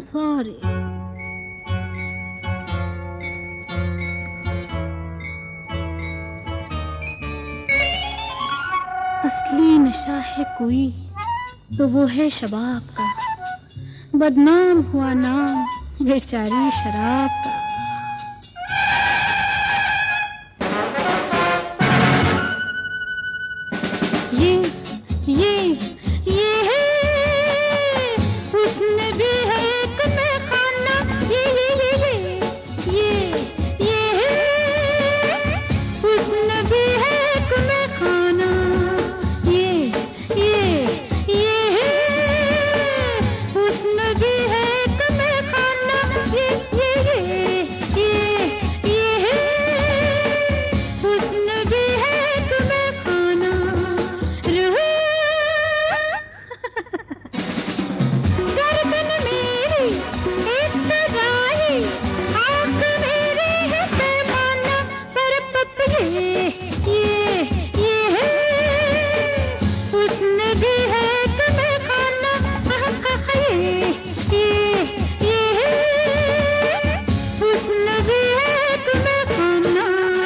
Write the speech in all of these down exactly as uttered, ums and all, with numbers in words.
Sorry. असली नशा है कोई तो वो है शबाब का, बदनाम हुआ नाम बेचारी शराब का। ये ये ये है हुस्न भी है एक मैं खाना, ये ये ये ये ये ये है हुस्न भी है एक मैं खाना, ये ये ये है हुस्न भी है एक मैं खाना, ये ये ये ये ये है हुस्न भी है एक मैं खाना। गर्दन मेरी एक सगाई, आँख मेरी है पैमाना, पर पप ये ये ये है हुस्न भी है एक मैं खाना, ये ये ये है हुस्न भी है एक मैं खाना।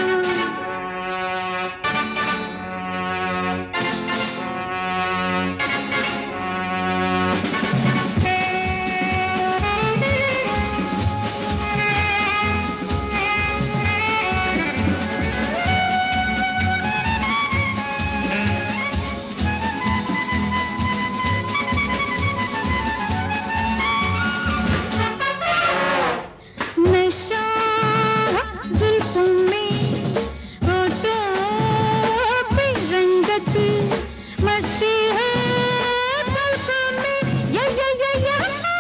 नशा जुल्फों में, होठों पे रंगत, मस्ती है पलकों में, या या या या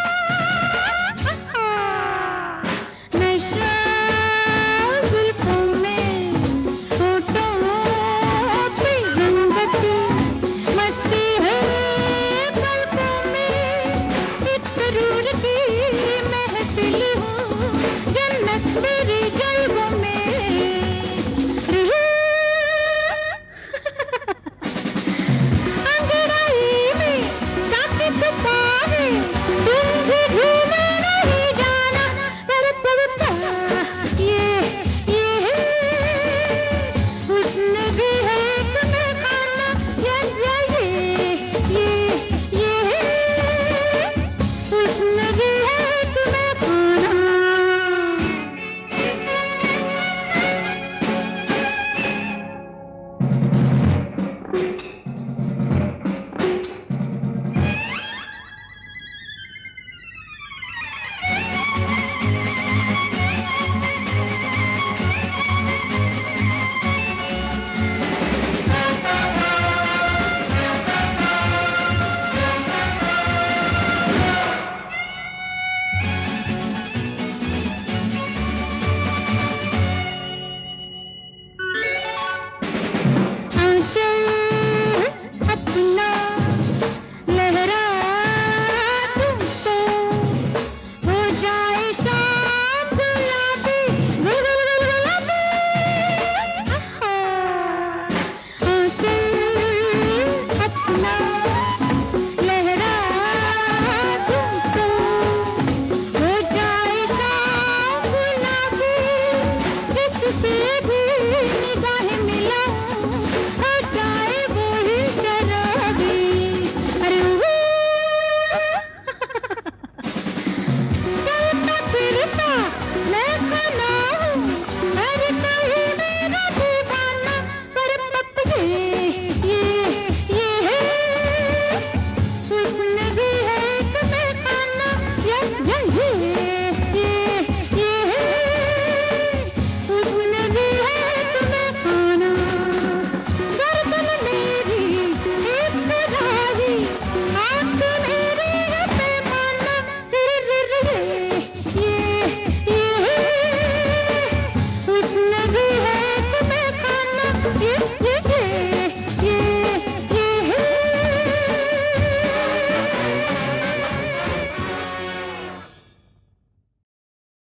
नशा जुल्फों में, होठों पे रंगत, मस्ती है पलकों में, एक सरूर की महफिल हूँ, जन्नत मेरी जल्बों में। अंगड़ाई में जाके छुपा है, तुम भी घूमे नहीं जाना, पर पड़ता ये ये है हुस्न भी है एक मैं खाना, या या ये ये ये है हुस्न भी है एक मैं खाना। आंचल अपना लहरा तुमको, हो जाए शाम गुलाबी गुलाबी, आंचल अपना लहरा तुमको, हो जाए शाम गुलाबी, जिस पे